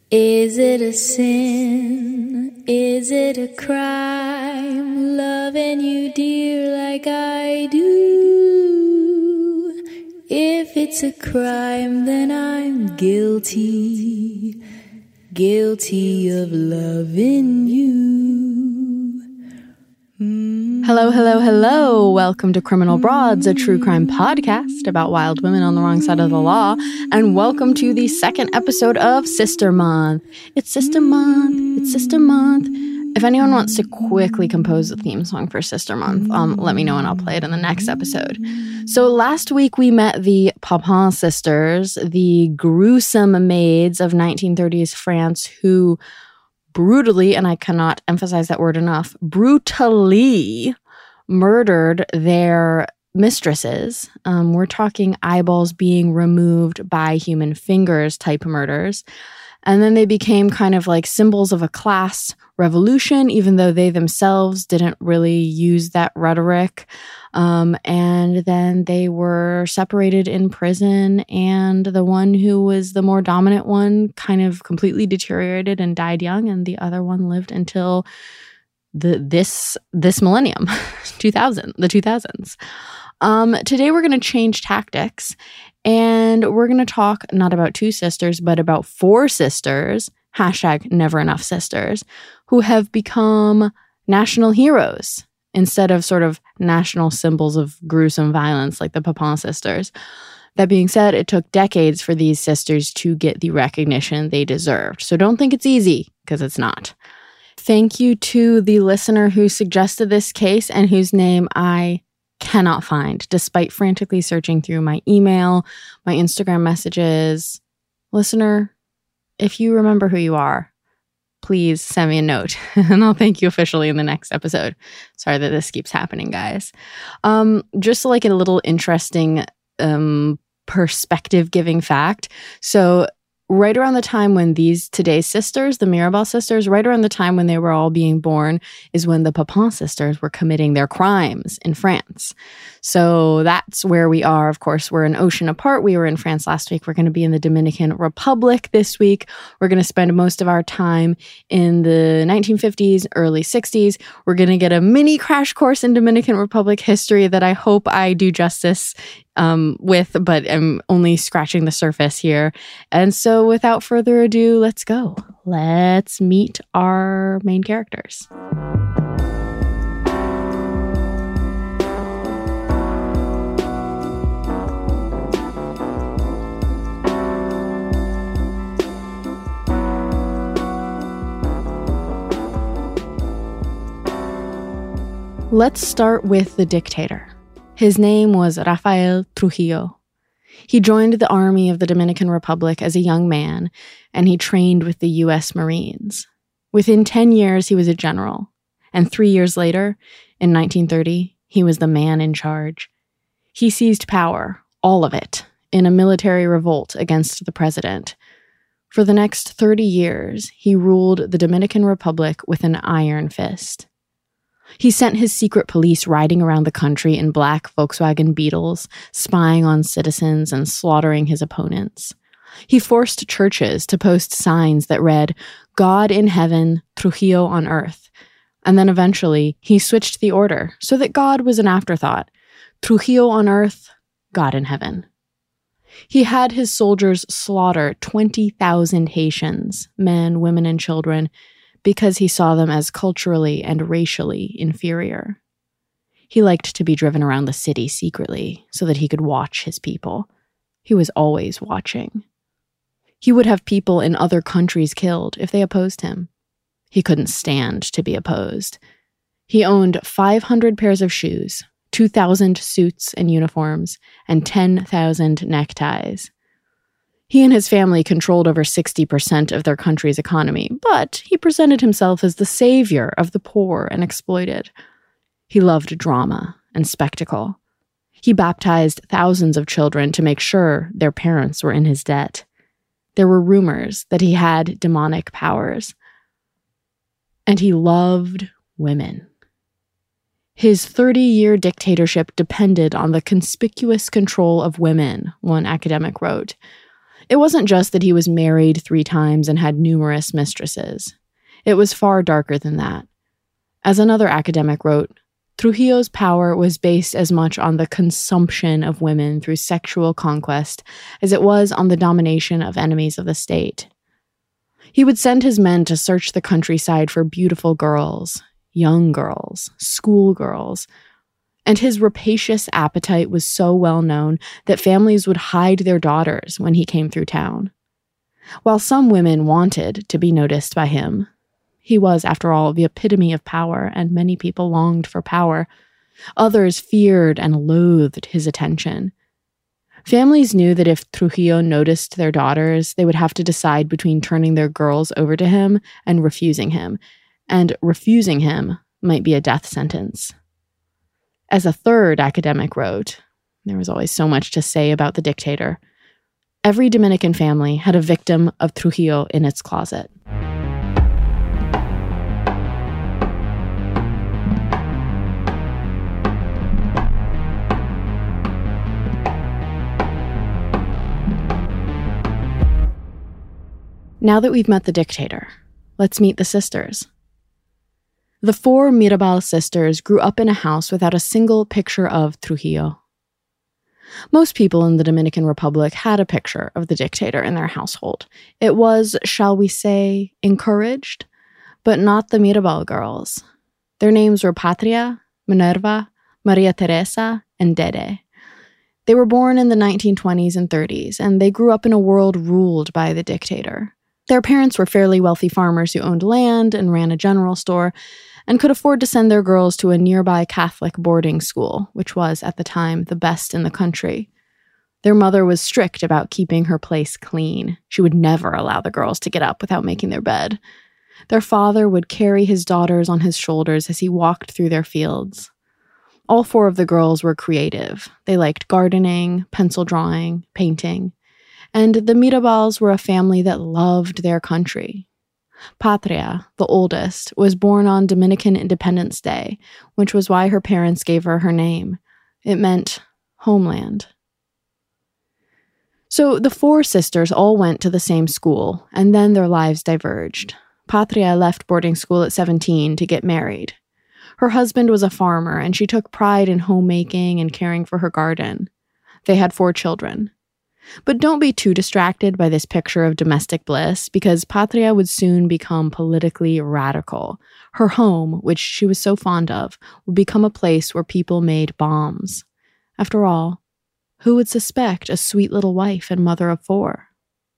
Is it a sin? Is it a crime? Loving you, dear, like I do. If it's a crime, then I'm guilty. Guilty of loving you. Hello, hello, hello. Welcome to Criminal Broads, a true crime podcast about wild women on the wrong side of the law. And welcome to the second episode of Sister Month. It's Sister Month. It's Sister Month. If anyone wants to quickly compose a theme song for Sister Month, let me know and I'll play it in the next episode. So last week we met the Papin sisters, the gruesome maids of 1930s France who brutally, and I cannot emphasize that word enough, brutally murdered their mistresses. We're talking eyeballs being removed by human fingers type murders. And then they became kind of like symbols of a class revolution, even though they themselves didn't really use that rhetoric. And then they were separated in prison, and the one who was the more dominant one kind of completely deteriorated and died young, and the other one lived until this millennium, the 2000s. Today we're going to change tactics, and we're going to talk not about two sisters, but about four sisters, #NeverEnoughSisters, who have become national heroes instead of sort of national symbols of gruesome violence like the Papin sisters. That being said, it took decades for these sisters to get the recognition they deserved. So don't think it's easy, because it's not. Thank you to the listener who suggested this case and whose name I cannot find, despite frantically searching through my email, my Instagram messages. Listener, if you remember who you are, please send me a note and I'll thank you officially in the next episode. Sorry that this keeps happening, guys. Just like a little interesting perspective-giving fact. So right around the time when today's sisters, the Mirabal sisters, right around the time when they were all being born is when the Papin sisters were committing their crimes in France. So that's where we are. Of course, we're an ocean apart. We were in France last week. We're going to be in the Dominican Republic this week. We're going to spend most of our time in the 1950s, early 60s. We're going to get a mini crash course in Dominican Republic history that I hope I do justice with, but I'm only scratching the surface here. And so without further ado, let's go. Let's meet our main characters. Let's start with the dictator. His name was Rafael Trujillo. He joined the army of the Dominican Republic as a young man, and he trained with the U.S. Marines. Within 10 years, he was a general, and 3 years later, in 1930, he was the man in charge. He seized power, all of it, in a military revolt against the president. For the next 30 years, he ruled the Dominican Republic with an iron fist. He sent his secret police riding around the country in black Volkswagen Beetles, spying on citizens and slaughtering his opponents. He forced churches to post signs that read, "God in heaven, Trujillo on earth." And then eventually, he switched the order so that God was an afterthought. Trujillo on earth, God in heaven. He had his soldiers slaughter 20,000 Haitians, men, women, and children, because he saw them as culturally and racially inferior. He liked to be driven around the city secretly so that he could watch his people. He was always watching. He would have people in other countries killed if they opposed him. He couldn't stand to be opposed. He owned 500 pairs of shoes, 2,000 suits and uniforms, and 10,000 neckties. He and his family controlled over 60% of their country's economy, but he presented himself as the savior of the poor and exploited. He loved drama and spectacle. He baptized thousands of children to make sure their parents were in his debt. There were rumors that he had demonic powers. And he loved women. His 30-year dictatorship depended on the conspicuous control of women, one academic wrote. It wasn't just that he was married 3 times and had numerous mistresses. It was far darker than that. As another academic wrote, Trujillo's power was based as much on the consumption of women through sexual conquest as it was on the domination of enemies of the state. He would send his men to search the countryside for beautiful girls, young girls, schoolgirls, and his rapacious appetite was so well known that families would hide their daughters when he came through town. While some women wanted to be noticed by him, he was, after all, the epitome of power, and many people longed for power. Others feared and loathed his attention. Families knew that if Trujillo noticed their daughters, they would have to decide between turning their girls over to him and refusing him might be a death sentence. As a third academic wrote, there was always so much to say about the dictator. Every Dominican family had a victim of Trujillo in its closet. Now that we've met the dictator, let's meet the sisters. The 4 Mirabal sisters grew up in a house without a single picture of Trujillo. Most people in the Dominican Republic had a picture of the dictator in their household. It was, shall we say, encouraged, but not the Mirabal girls. Their names were Patria, Minerva, Maria Teresa, and Dede. They were born in the 1920s and 30s, and they grew up in a world ruled by the dictator. Their parents were fairly wealthy farmers who owned land and ran a general store and could afford to send their girls to a nearby Catholic boarding school, which was, at the time, the best in the country. Their mother was strict about keeping her place clean. She would never allow the girls to get up without making their bed. Their father would carry his daughters on his shoulders as he walked through their fields. All 4 of the girls were creative. They liked gardening, pencil drawing, painting. And the Mirabals were a family that loved their country. Patria, the oldest, was born on Dominican Independence Day, which was why her parents gave her her name. It meant homeland. So the 4 sisters all went to the same school, and then their lives diverged. Patria left boarding school at 17 to get married. Her husband was a farmer, and she took pride in homemaking and caring for her garden. They had 4 children. But don't be too distracted by this picture of domestic bliss, because Patria would soon become politically radical. Her home, which she was so fond of, would become a place where people made bombs. After all, who would suspect a sweet little wife and mother of 4?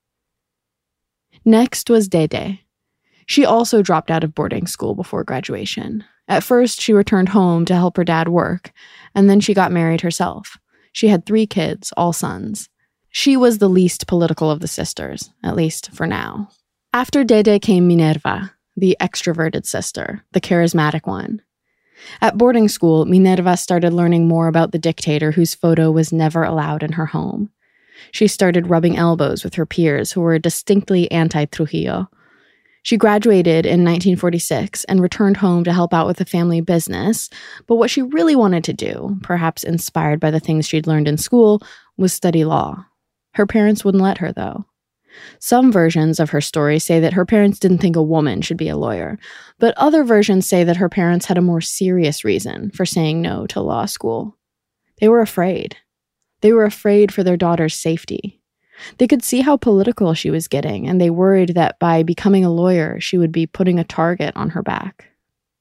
Next was Dede. She also dropped out of boarding school before graduation. At first, she returned home to help her dad work, and then she got married herself. She had 3 kids, all sons. She was the least political of the sisters, at least for now. After Dede came Minerva, the extroverted sister, the charismatic one. At boarding school, Minerva started learning more about the dictator whose photo was never allowed in her home. She started rubbing elbows with her peers who were distinctly anti-Trujillo. She graduated in 1946 and returned home to help out with the family business, but what she really wanted to do, perhaps inspired by the things she'd learned in school, was study law. Her parents wouldn't let her, though. Some versions of her story say that her parents didn't think a woman should be a lawyer, but other versions say that her parents had a more serious reason for saying no to law school. They were afraid. They were afraid for their daughter's safety. They could see how political she was getting, and they worried that by becoming a lawyer, she would be putting a target on her back.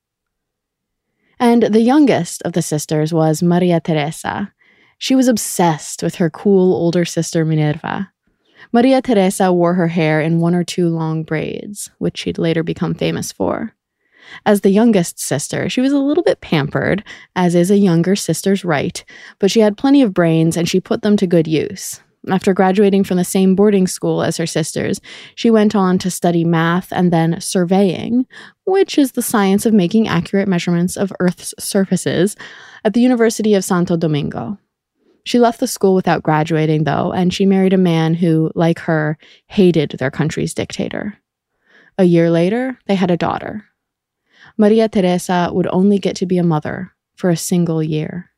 And the youngest of the sisters was Maria Teresa. She was obsessed with her cool older sister Minerva. Maria Teresa wore her hair in 1 or 2 long braids, which she'd later become famous for. As the youngest sister, she was a little bit pampered, as is a younger sister's right, but she had plenty of brains and she put them to good use. After graduating from the same boarding school as her sisters, she went on to study math and then surveying, which is the science of making accurate measurements of Earth's surfaces, at the University of Santo Domingo. She left the school without graduating, though, and she married a man who, like her, hated their country's dictator. A year later, they had a daughter. Maria Teresa would only get to be a mother for a single year.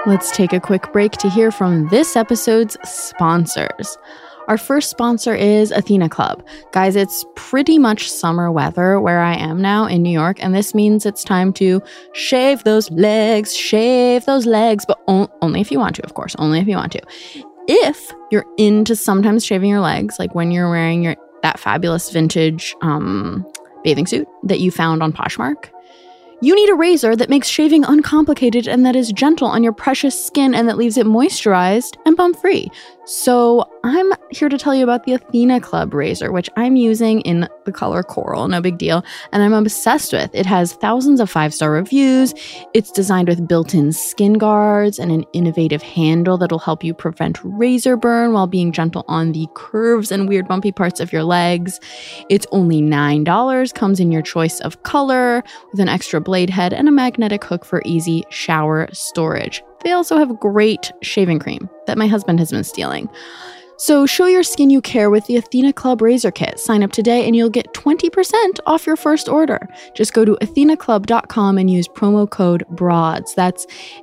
let's take a quick break to hear from this episode's sponsors. Our first sponsor is Athena Club. Guys, it's pretty much summer weather where I am now in New York, and this means it's time to shave those legs, but only if you want to, of course, only if you want to. If you're into sometimes shaving your legs, like when you're wearing that fabulous vintage bathing suit that you found on Poshmark, you need a razor that makes shaving uncomplicated and that is gentle on your precious skin and that leaves it moisturized and bump-free. So I'm here to tell you about the Athena Club razor, which I'm using in the color coral, no big deal, and I'm obsessed with. It has thousands of 5-star reviews. It's designed with built-in skin guards and an innovative handle that'll help you prevent razor burn while being gentle on the curves and weird bumpy parts of your legs. It's only $9, comes in your choice of color with an extra blade head and a magnetic hook for easy shower storage. They also have great shaving cream that my husband has been stealing. So show your skin you care with the Athena Club Razor Kit. Sign up today and you'll get 20% off your first order. Just go to athenaclub.com and use promo code BROADS. That's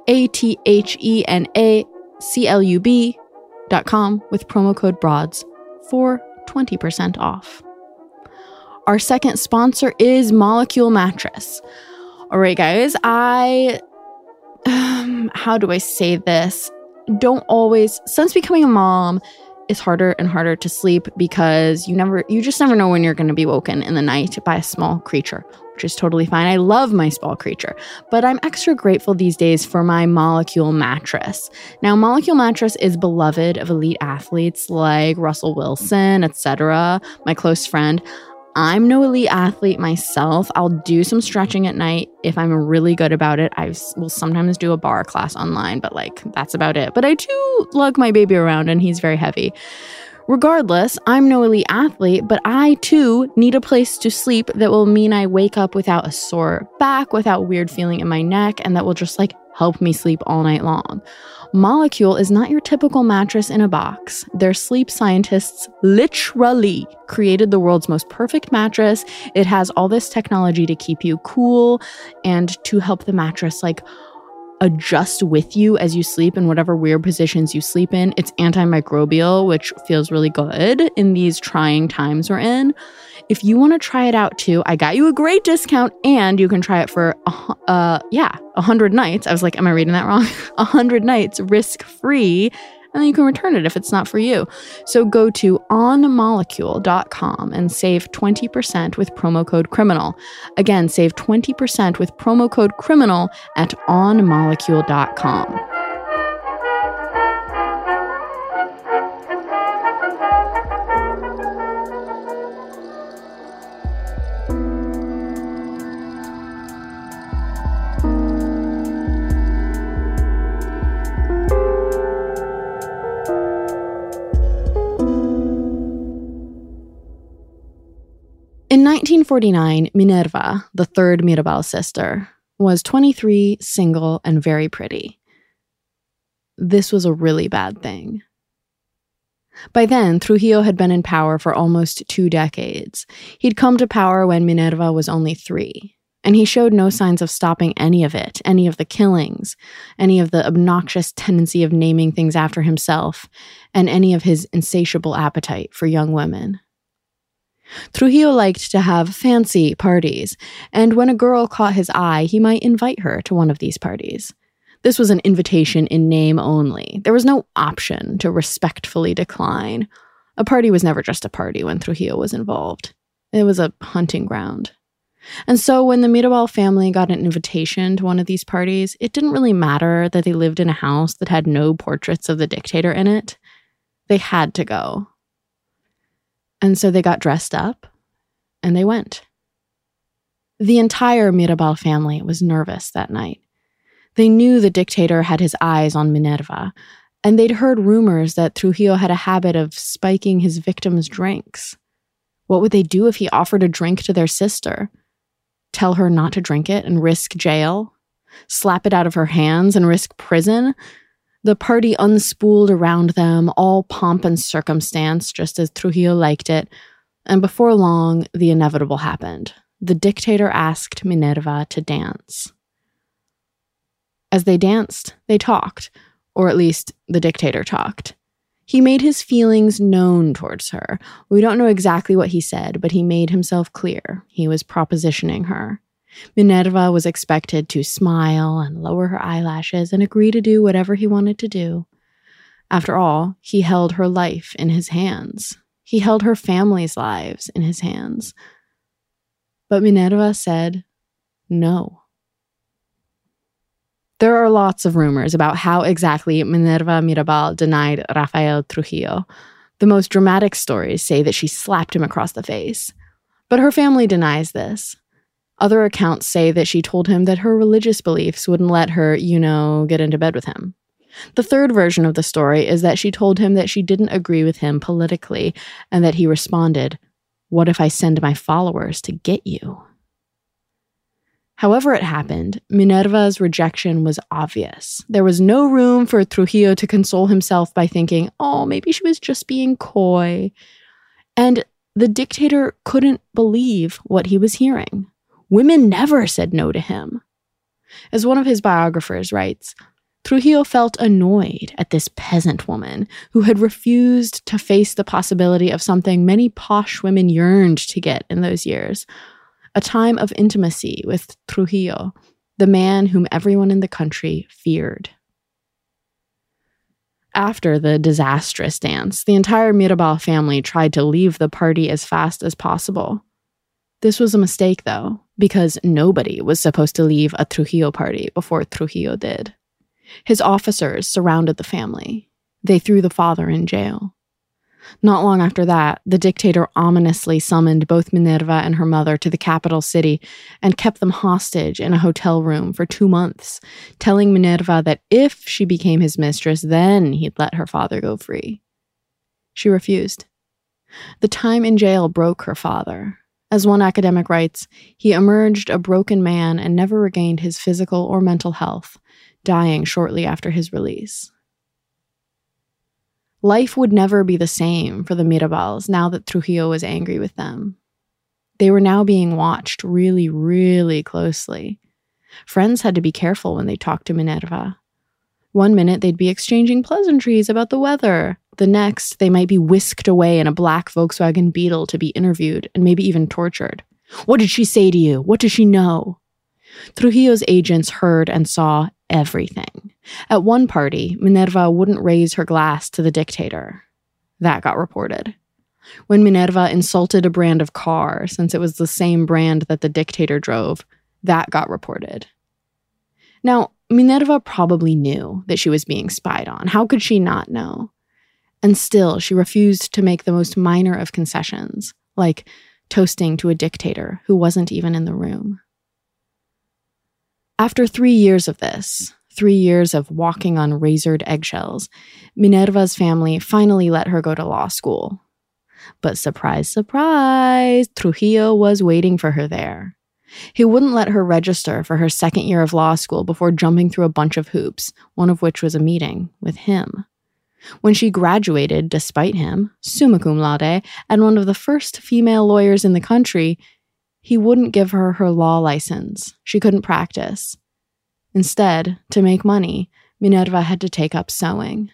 ATHENACLUB.com with promo code BROADS for 20% off. Our second sponsor is Molecule Mattress. All right, guys, how do I say this? Since becoming a mom, it's harder and harder to sleep because you just never know when you're going to be woken in the night by a small creature, which is totally fine. I love my small creature, but I'm extra grateful these days for my Molecule Mattress. Now, Molecule Mattress is beloved of elite athletes like Russell Wilson, etc., my close friend. I'm no elite athlete myself. I'll do some stretching at night if I'm really good about it. I will sometimes do a bar class online, but that's about it. But I do lug my baby around and he's very heavy. Regardless, I'm no elite athlete, but I too need a place to sleep that will mean I wake up without a sore back, without weird feeling in my neck, and that will just help me sleep all night long. Molecule is not your typical mattress in a box. Their sleep scientists literally created the world's most perfect mattress. It has all this technology to keep you cool and to help the mattress adjust with you as you sleep in whatever weird positions you sleep in. It's antimicrobial, which feels really good in these trying times we're in. If you want to try it out too, I got you a great discount and you can try it for 100 nights. I was like, am I reading that wrong? 100 nights risk-free, and then you can return it if it's not for you. So go to onmolecule.com and save 20% with promo code CRIMINAL. Again, save 20% with promo code CRIMINAL at onmolecule.com. In 1949, Minerva, the third Mirabal sister, was 23, single, and very pretty. This was a really bad thing. By then, Trujillo had been in power for almost 2 decades. He'd come to power when Minerva was only 3, and he showed no signs of stopping any of it, any of the killings, any of the obnoxious tendency of naming things after himself, and any of his insatiable appetite for young women. Trujillo liked to have fancy parties, and when a girl caught his eye, he might invite her to one of these parties. This was an invitation in name only. There was no option to respectfully decline. A party was never just a party when Trujillo was involved. It was a hunting ground. And so when the Mirabal family got an invitation to one of these parties, it didn't really matter that they lived in a house that had no portraits of the dictator in it. They had to go. And so they got dressed up, and they went. The entire Mirabal family was nervous that night. They knew the dictator had his eyes on Minerva, and they'd heard rumors that Trujillo had a habit of spiking his victims' drinks. What would they do if he offered a drink to their sister? Tell her not to drink it and risk jail? Slap it out of her hands and risk prison? The party unspooled around them, all pomp and circumstance, just as Trujillo liked it, and before long, the inevitable happened. The dictator asked Minerva to dance. As they danced, they talked, or at least the dictator talked. He made his feelings known towards her. We don't know exactly what he said, but he made himself clear. He was propositioning her. Minerva was expected to smile and lower her eyelashes and agree to do whatever he wanted to do. After all, he held her life in his hands. He held her family's lives in his hands. But Minerva said no. There are lots of rumors about how exactly Minerva Mirabal denied Rafael Trujillo. The most dramatic stories say that she slapped him across the face. But her family denies this. Other accounts say that she told him that her religious beliefs wouldn't let her, get into bed with him. The third version of the story is that she told him that she didn't agree with him politically and that he responded, "What if I send my followers to get you?" However it happened, Minerva's rejection was obvious. There was no room for Trujillo to console himself by thinking, maybe she was just being coy. And the dictator couldn't believe what he was hearing. Women never said no to him. As one of his biographers writes, Trujillo felt annoyed at this peasant woman who had refused to face the possibility of something many posh women yearned to get in those years, a time of intimacy with Trujillo, the man whom everyone in the country feared. After the disastrous dance, the entire Mirabal family tried to leave the party as fast as possible. This was a mistake, though, because nobody was supposed to leave a Trujillo party before Trujillo did. His officers surrounded the family. They threw the father in jail. Not long after that, the dictator ominously summoned both Minerva and her mother to the capital city and kept them hostage in a hotel room for 2 months, telling Minerva that if she became his mistress, then he'd let her father go free. She refused. The time in jail broke her father. As one academic writes, he emerged a broken man and never regained his physical or mental health, dying shortly after his release. Life would never be the same for the Mirabals now that Trujillo was angry with them. They were now being watched really, really closely. Friends had to be careful when they talked to Minerva. One minute they'd be exchanging pleasantries about the weather. The next, they might be whisked away in a black Volkswagen Beetle to be interviewed and maybe even tortured. What did she say to you? What does she know? Trujillo's agents heard and saw everything. At one party, Minerva wouldn't raise her glass to the dictator. That got reported. When Minerva insulted a brand of car, since it was the same brand that the dictator drove, that got reported. Now, Minerva probably knew that she was being spied on. How could she not know? And still, she refused to make the most minor of concessions, like toasting to a dictator who wasn't even in the room. After 3 years of this, 3 years of walking on razored eggshells, Minerva's family finally let her go to law school. But surprise, surprise, Trujillo was waiting for her there. He wouldn't let her register for her second year of law school before jumping through a bunch of hoops, one of which was a meeting with him. When she graduated, despite him, summa cum laude, and one of the first female lawyers in the country, he wouldn't give her her law license. She couldn't practice. Instead, to make money, Minerva had to take up sewing.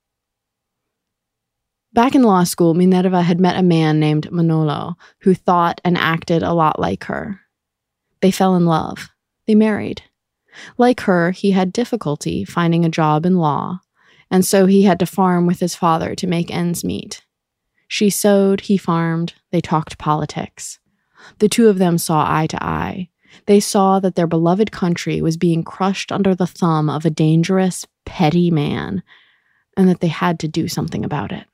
Back in law school, Minerva had met a man named Manolo who thought and acted a lot like her. They fell in love. They married. Like her, he had difficulty finding a job in law, and so he had to farm with his father to make ends meet. She sewed, he farmed, they talked politics. The two of them saw eye to eye. They saw that their beloved country was being crushed under the thumb of a dangerous, petty man, and that they had to do something about it.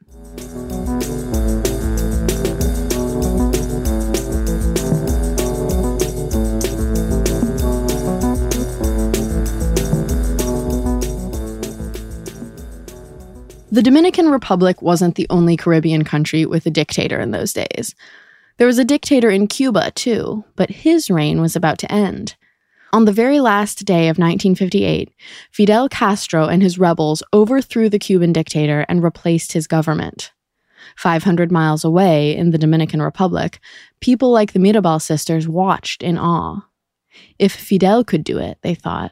The Dominican Republic wasn't the only Caribbean country with a dictator in those days. There was a dictator in Cuba, too, but his reign was about to end. On the very last day of 1958, Fidel Castro and his rebels overthrew the Cuban dictator and replaced his government. 500 miles away, in the Dominican Republic, people like the Mirabal sisters watched in awe. If Fidel could do it, they thought,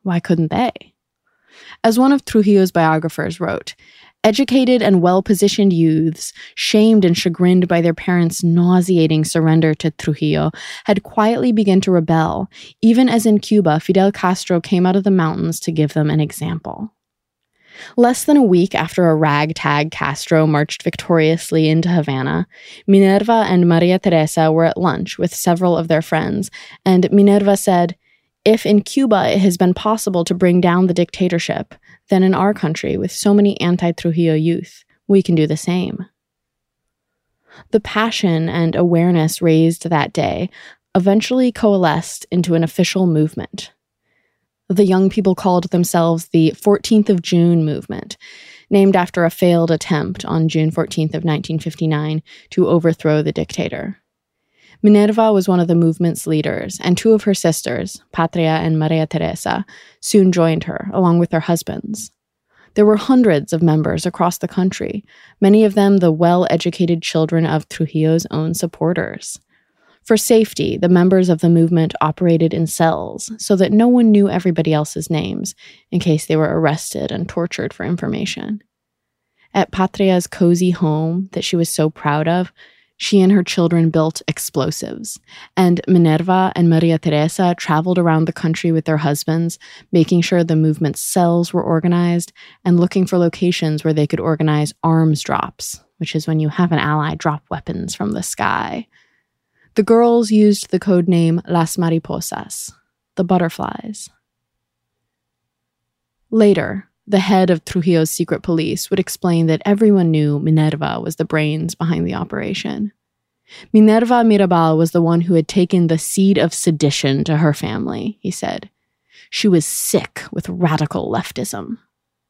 Why couldn't they? As one of Trujillo's biographers wrote, educated and well-positioned youths, shamed and chagrined by their parents' nauseating surrender to Trujillo, had quietly begun to rebel, even as in Cuba, Fidel Castro came out of the mountains to give them an example. Less than a week after a ragtag Castro marched victoriously into Havana, Minerva and Maria Teresa were at lunch with several of their friends, and Minerva said, "If in Cuba it has been possible to bring down the dictatorship, then in our country, with so many anti-Trujillo youth, we can do the same." The passion and awareness raised that day eventually coalesced into an official movement. The young people called themselves the 14th of June movement, named after a failed attempt on June 14th of 1959 to overthrow the dictator. Minerva was one of the movement's leaders, and two of her sisters, Patria and Maria Teresa, soon joined her, along with their husbands. There were hundreds of members across the country, many of them the well-educated children of Trujillo's own supporters. For safety, the members of the movement operated in cells so that no one knew everybody else's names in case they were arrested and tortured for information. At Patria's cozy home that she was so proud of, she and her children built explosives, and Minerva and Maria Teresa traveled around the country with their husbands, making sure the movement's cells were organized and looking for locations where they could organize arms drops, which is when you have an ally drop weapons from the sky. The girls used the code name Las Mariposas, the butterflies. Later, the head of Trujillo's secret police would explain that everyone knew Minerva was the brains behind the operation. Minerva Mirabal was the one who had taken the seed of sedition to her family, he said. She was sick with radical leftism.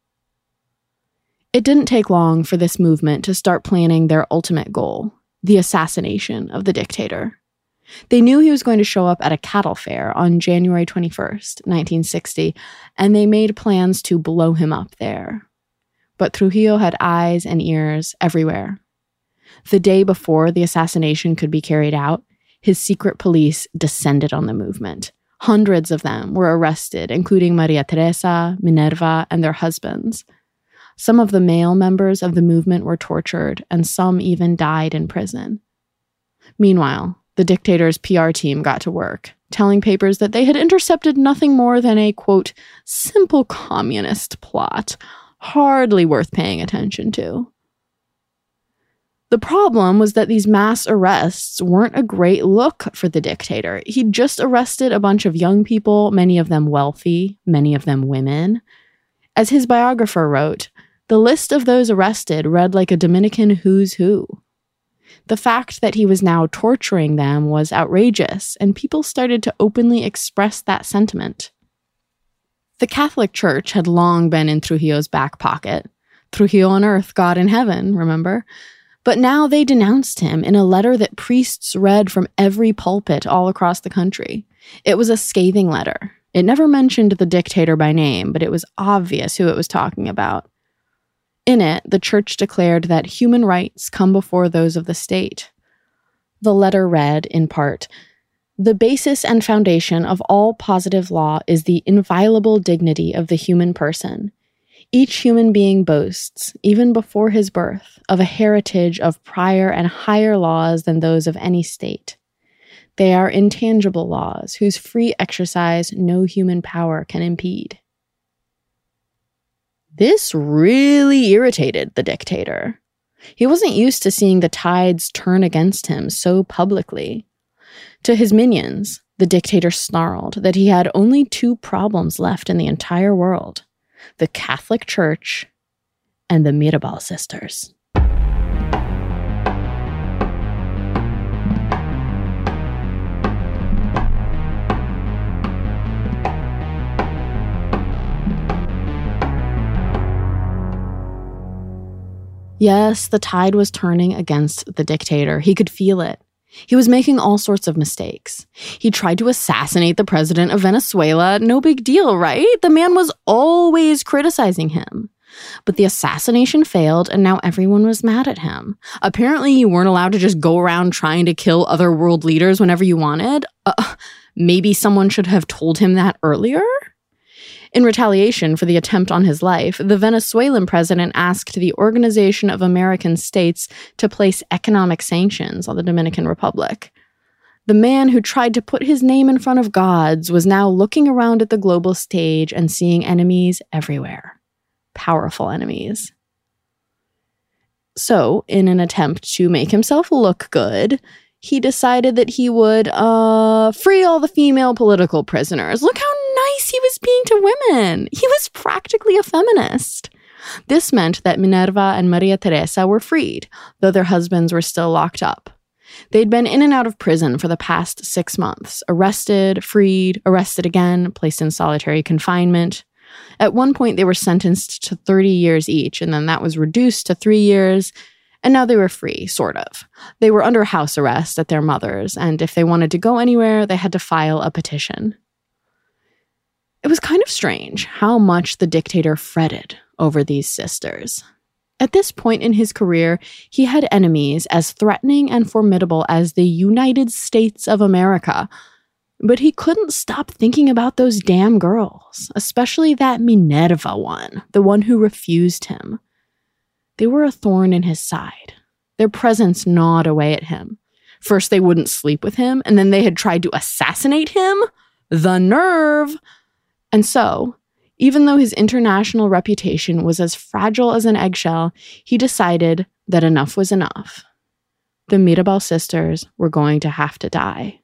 It didn't take long for this movement to start planning their ultimate goal, the assassination of the dictator. They knew he was going to show up at a cattle fair on January 21st, 1960, and they made plans to blow him up there. But Trujillo had eyes and ears everywhere. The day before the assassination could be carried out, his secret police descended on the movement. Hundreds of them were arrested, including Maria Teresa, Minerva, and their husbands. Some of the male members of the movement were tortured, and some even died in prison. Meanwhile, the dictator's PR team got to work, telling papers that they had intercepted nothing more than a, quote, simple communist plot, hardly worth paying attention to. The problem was that these mass arrests weren't a great look for the dictator. He'd just arrested a bunch of young people, many of them wealthy, many of them women. As his biographer wrote, the list of those arrested read like a Dominican who's who. The fact that he was now torturing them was outrageous, and people started to openly express that sentiment. The Catholic Church had long been in Trujillo's back pocket. Trujillo on earth, God in heaven, remember? But now they denounced him in a letter that priests read from every pulpit all across the country. It was a scathing letter. It never mentioned the dictator by name, but it was obvious who it was talking about. In it, the church declared that human rights come before those of the state. The letter read, in part, "The basis and foundation of all positive law is the inviolable dignity of the human person. Each human being boasts, even before his birth, of a heritage of prior and higher laws than those of any state. They are intangible laws whose free exercise no human power can impede." This really irritated the dictator. He wasn't used to seeing the tides turn against him so publicly. To his minions, the dictator snarled that he had only two problems left in the entire world: the Catholic Church and the Mirabal sisters. Yes, the tide was turning against the dictator. He could feel it. He was making all sorts of mistakes. He tried to assassinate the president of Venezuela. No big deal, right? The man was always criticizing him. But the assassination failed, and now everyone was mad at him. Apparently, you weren't allowed to just go around trying to kill other world leaders whenever you wanted. Maybe someone should have told him that earlier? In retaliation for the attempt on his life, the Venezuelan president asked the Organization of American States to place economic sanctions on the Dominican Republic. The man who tried to put his name in front of God's was now looking around at the global stage and seeing enemies everywhere. Powerful enemies. So, in an attempt to make himself look good, he decided that he would free all the female political prisoners. Look how nice he was being to women. He was practically a feminist. This meant that Minerva and Maria Teresa were freed, though their husbands were still locked up. They'd been in and out of prison for the past 6 months, arrested, freed, arrested again, placed in solitary confinement. At one point, they were sentenced to 30 years each, and then that was reduced to 3 years, and now they were free, sort of. They were under house arrest at their mother's, and if they wanted to go anywhere, they had to file a petition. It was kind of strange how much the dictator fretted over these sisters. At this point in his career, he had enemies as threatening and formidable as the United States of America. But he couldn't stop thinking about those damn girls, especially that Minerva one, the one who refused him. They were a thorn in his side. Their presence gnawed away at him. First, they wouldn't sleep with him, and then they had tried to assassinate him? The nerve! And so, even though his international reputation was as fragile as an eggshell, he decided that enough was enough. The Mirabal sisters were going to have to die.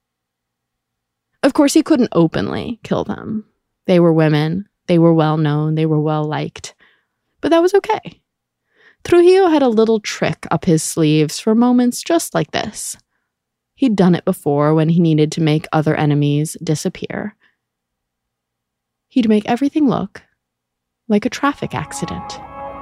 Of course, he couldn't openly kill them. They were women, they were well-known, they were well-liked. But that was okay. Trujillo had a little trick up his sleeves for moments just like this. He'd done it before when he needed to make other enemies disappear. He'd make everything look like a traffic accident.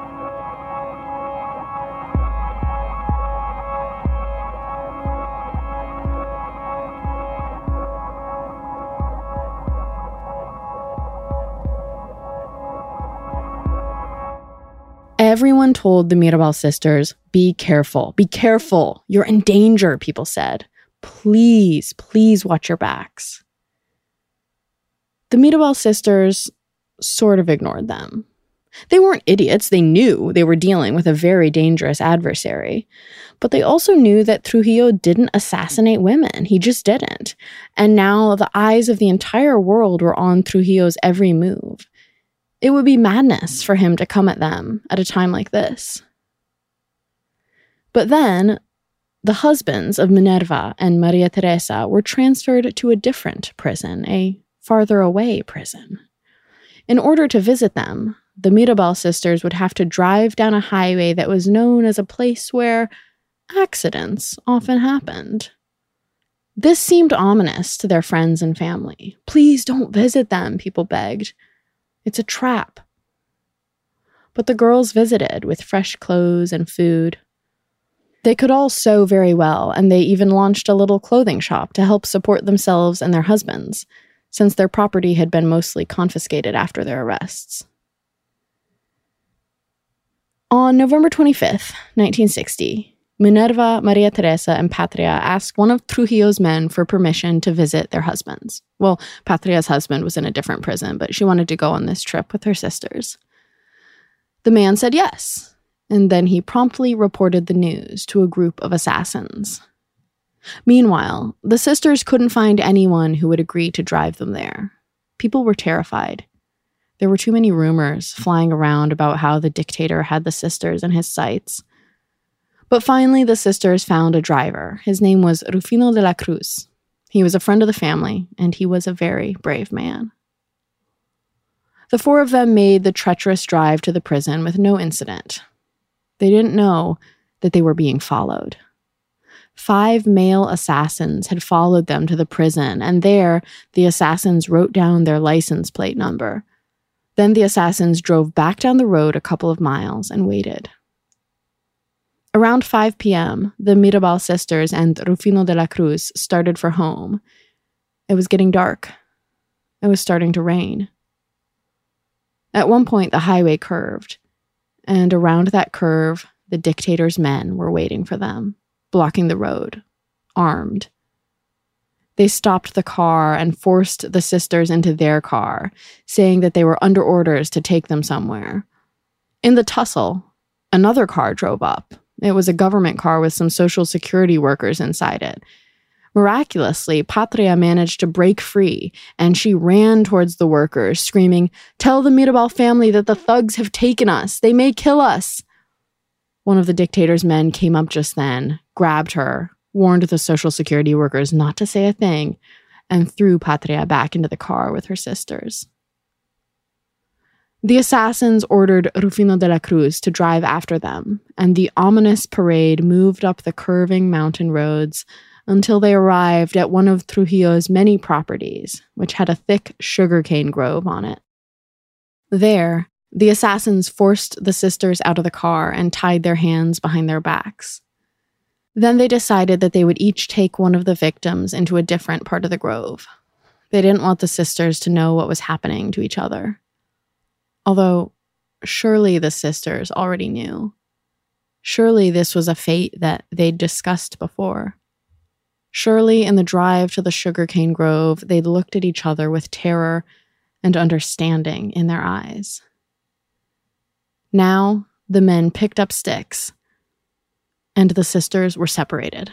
Everyone told the Mirabal sisters, be careful, you're in danger, people said. Please, please watch your backs. The Mirabal sisters sort of ignored them. They weren't idiots, they knew they were dealing with a very dangerous adversary. But they also knew that Trujillo didn't assassinate women, he just didn't. And now the eyes of the entire world were on Trujillo's every move. It would be madness for him to come at them at a time like this. But then, the husbands of Minerva and Maria Teresa were transferred to a different prison, a farther away prison. In order to visit them, the Mirabal sisters would have to drive down a highway that was known as a place where accidents often happened. This seemed ominous to their friends and family. Please don't visit them, people begged. It's a trap. But the girls visited with fresh clothes and food. They could all sew very well, and they even launched a little clothing shop to help support themselves and their husbands, since their property had been mostly confiscated after their arrests. On November 25th, 1960, Minerva, Maria Teresa, and Patria asked one of Trujillo's men for permission to visit their husbands. Well, Patria's husband was in a different prison, but she wanted to go on this trip with her sisters. The man said yes, and then he promptly reported the news to a group of assassins. Meanwhile, the sisters couldn't find anyone who would agree to drive them there. People were terrified. There were too many rumors flying around about how the dictator had the sisters in his sights. But finally, the sisters found a driver. His name was Rufino de la Cruz. He was a friend of the family, and he was a very brave man. The four of them made the treacherous drive to the prison with no incident. They didn't know that they were being followed. 5 male assassins had followed them to the prison, and there, the assassins wrote down their license plate number. Then the assassins drove back down the road a couple of miles and waited. Around 5 p.m., the Mirabal sisters and Rufino de la Cruz started for home. It was getting dark. It was starting to rain. At one point, the highway curved, and around that curve, the dictator's men were waiting for them, blocking the road, armed. They stopped the car and forced the sisters into their car, saying that they were under orders to take them somewhere. In the tussle, another car drove up. It was a government car with some social security workers inside it. Miraculously, Patria managed to break free, and she ran towards the workers, screaming, "Tell the Mirabal family that the thugs have taken us. They may kill us." One of the dictator's men came up just then, grabbed her, warned the social security workers not to say a thing, and threw Patria back into the car with her sisters. The assassins ordered Rufino de la Cruz to drive after them, and the ominous parade moved up the curving mountain roads until they arrived at one of Trujillo's many properties, which had a thick sugarcane grove on it. There, the assassins forced the sisters out of the car and tied their hands behind their backs. Then they decided that they would each take one of the victims into a different part of the grove. They didn't want the sisters to know what was happening to each other. Although, surely the sisters already knew. Surely this was a fate that they'd discussed before. Surely in the drive to the sugarcane grove, they'd looked at each other with terror and understanding in their eyes. Now, the men picked up sticks, and the sisters were separated.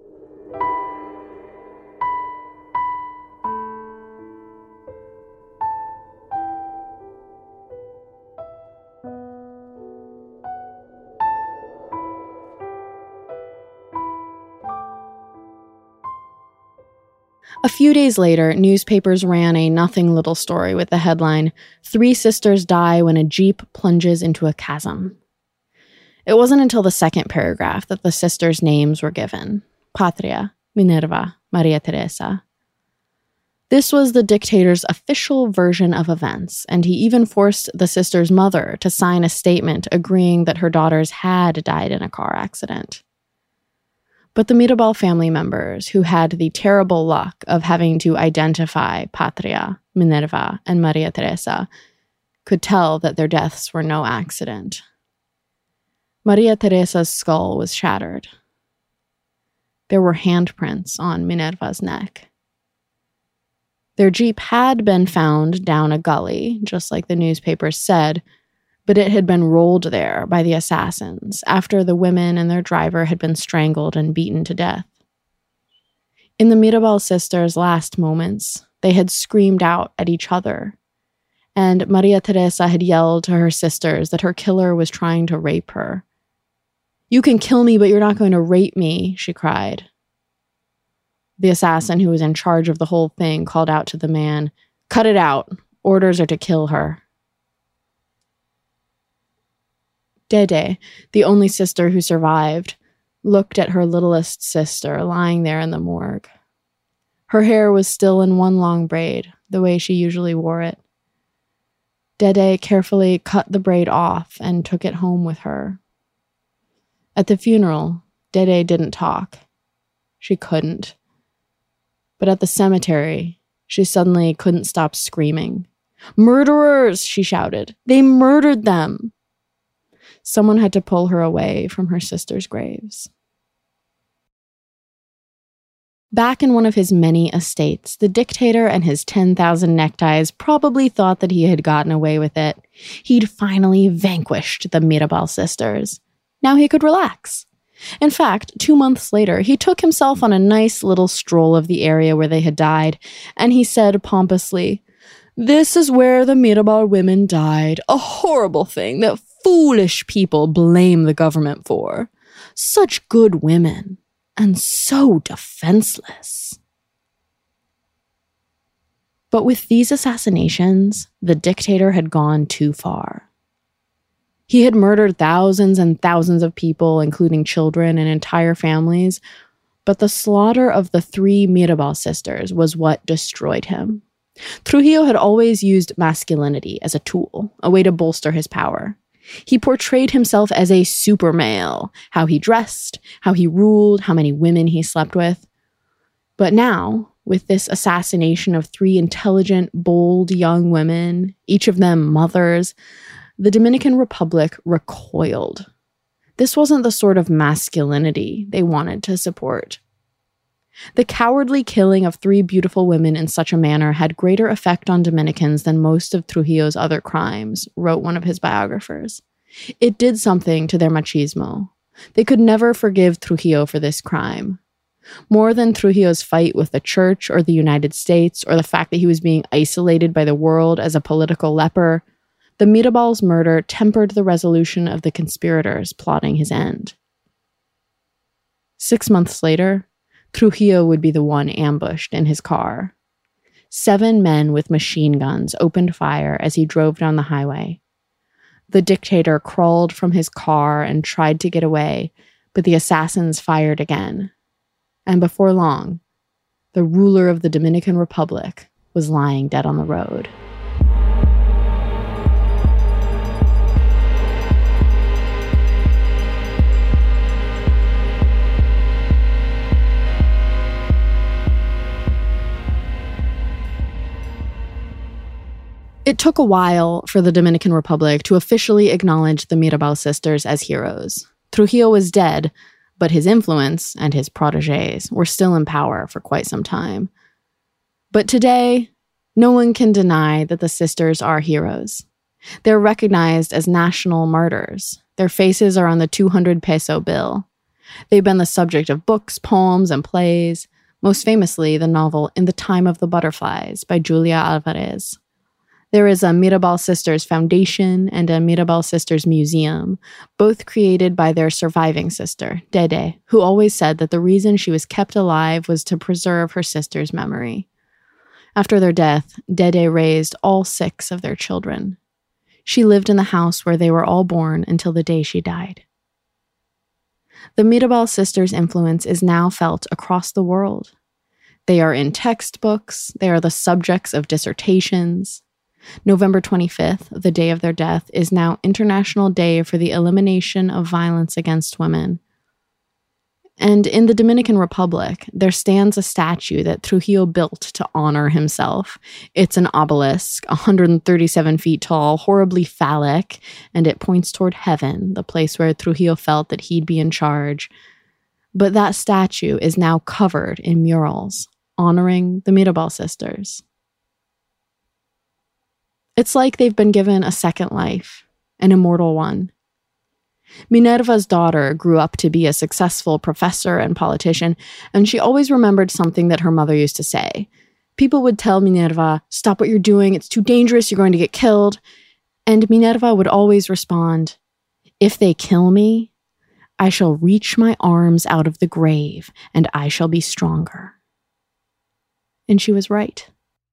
A few days later, newspapers ran a nothing little story with the headline, "3 sisters die when a jeep plunges into a chasm." It wasn't until the second paragraph that the sisters' names were given: Patria, Minerva, Maria Teresa. This was the dictator's official version of events, and he even forced the sisters' mother to sign a statement agreeing that her daughters had died in a car accident. But the Mirabal family members, who had the terrible luck of having to identify Patria, Minerva, and Maria Teresa, could tell that their deaths were no accident. Maria Teresa's skull was shattered. There were handprints on Minerva's neck. Their jeep had been found down a gully, just like the newspapers said, but it had been rolled there by the assassins after the women and their driver had been strangled and beaten to death. In the Mirabal sisters' last moments, they had screamed out at each other, and Maria Teresa had yelled to her sisters that her killer was trying to rape her. "You can kill me, but you're not going to rape me," she cried. The assassin who was in charge of the whole thing called out to the man, "Cut it out. Orders are to kill her." Dede, the only sister who survived, looked at her littlest sister lying there in the morgue. Her hair was still in one long braid, the way she usually wore it. Dede carefully cut the braid off and took it home with her. At the funeral, Dede didn't talk. She couldn't. But at the cemetery, she suddenly couldn't stop screaming. "Murderers!" she shouted. "They murdered them!" Someone had to pull her away from her sisters' graves. Back in one of his many estates, the dictator and his 10,000 neckties probably thought that he had gotten away with it. He'd finally vanquished the Mirabal sisters. Now he could relax. In fact, 2 months later, he took himself on a nice little stroll of the area where they had died, and he said pompously, "This is where the Mirabal women died, a horrible thing that foolish people blame the government for. Such good women, and so defenseless." But with these assassinations, the dictator had gone too far. He had murdered thousands and thousands of people, including children and entire families, but the slaughter of the 3 Mirabal sisters was what destroyed him. Trujillo had always used masculinity as a tool, a way to bolster his power. He portrayed himself as a super male, how he dressed, how he ruled, how many women he slept with. But now, with this assassination of 3 intelligent, bold young women, each of them mothers, the Dominican Republic recoiled. This wasn't the sort of masculinity they wanted to support. The cowardly killing of 3 beautiful women in such a manner had greater effect on Dominicans than most of Trujillo's other crimes, wrote one of his biographers. It did something to their machismo. They could never forgive Trujillo for this crime. More than Trujillo's fight with the church or the United States, or the fact that he was being isolated by the world as a political leper, the Mirabals' murder tempered the resolution of the conspirators plotting his end. 6 months later, Trujillo would be the one ambushed in his car. 7 men with machine guns opened fire as he drove down the highway. The dictator crawled from his car and tried to get away, but the assassins fired again. And before long, the ruler of the Dominican Republic was lying dead on the road. It took a while for the Dominican Republic to officially acknowledge the Mirabal sisters as heroes. Trujillo was dead, but his influence and his protégés were still in power for quite some time. But today, no one can deny that the sisters are heroes. They're recognized as national martyrs. Their faces are on the 200 peso bill. They've been the subject of books, poems, and plays, most famously the novel In the Time of the Butterflies by Julia Alvarez. There is a Mirabal Sisters Foundation and a Mirabal Sisters Museum, both created by their surviving sister, Dede, who always said that the reason she was kept alive was to preserve her sister's memory. After their death, Dede raised all 6 of their children. She lived in the house where they were all born until the day she died. The Mirabal sisters' influence is now felt across the world. They are in textbooks, they are the subjects of dissertations. November 25th, the day of their death, is now International Day for the Elimination of Violence Against Women. And in the Dominican Republic, there stands a statue that Trujillo built to honor himself. It's an obelisk, 137 feet tall, horribly phallic, and it points toward heaven, the place where Trujillo felt that he'd be in charge. But that statue is now covered in murals, honoring the Mirabal sisters. It's like they've been given a second life, an immortal one. Minerva's daughter grew up to be a successful professor and politician, and she always remembered something that her mother used to say. People would tell Minerva, "Stop what you're doing, it's too dangerous, you're going to get killed." And Minerva would always respond, "If they kill me, I shall reach my arms out of the grave, and I shall be stronger." And she was right.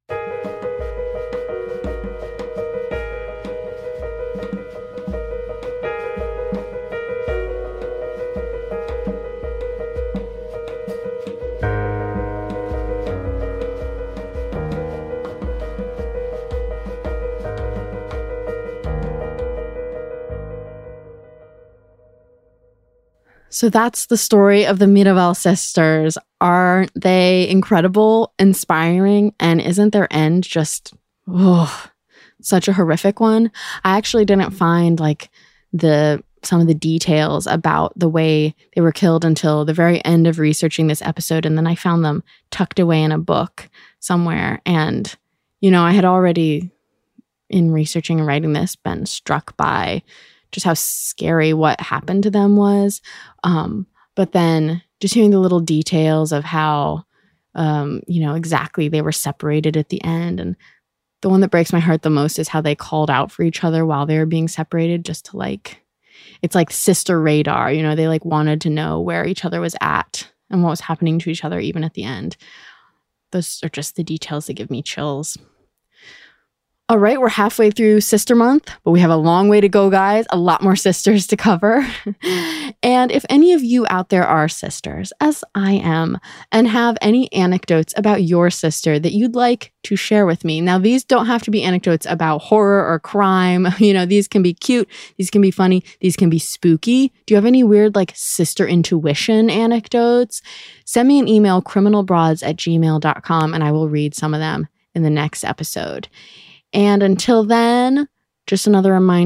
So that's the story of the Mirabal sisters. Aren't they incredible, inspiring, and isn't their end just such a horrific one? I actually didn't find some of the details about the way they were killed until the very end of researching this episode, and then I found them tucked away in a book somewhere. And, I had already, in researching and writing this, been struck by just how scary what happened to them was. But then just hearing the little details of how, exactly they were separated at the end. And the one that breaks my heart the most is how they called out for each other while they were being separated, just to it's like sister radar. They wanted to know where each other was at and what was happening to each other even at the end. Those are just the details that give me chills. All right, we're halfway through Sister Month, but we have a long way to go, guys. A lot more sisters to cover. And if any of you out there are sisters, as I am, and have any anecdotes about your sister that you'd like to share with me. Now, these don't have to be anecdotes about horror or crime. These can be cute. These can be funny. These can be spooky. Do you have any weird, sister intuition anecdotes? Send me an email, criminalbroads@gmail.com, and I will read some of them in the next episode. And until then, just another reminder,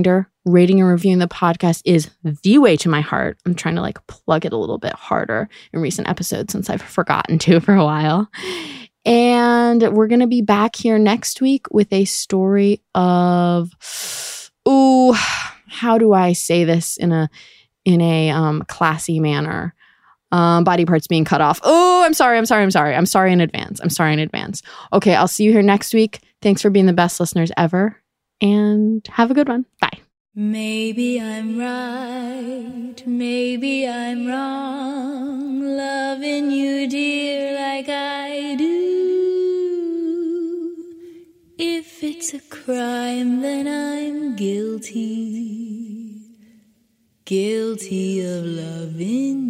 rating and reviewing the podcast is the way to my heart. I'm trying to like plug it a little bit harder in recent episodes since I've forgotten to for a while. And we're going to be back here next week with a story of, how do I say this in a classy manner? Body parts being cut off. Oh, I'm sorry in advance. Okay, I'll see you here next week. Thanks for being the best listeners ever, and have a good one. Bye. Maybe I'm right, maybe I'm wrong, loving you, dear, like I do. If it's a crime, then I'm guilty of loving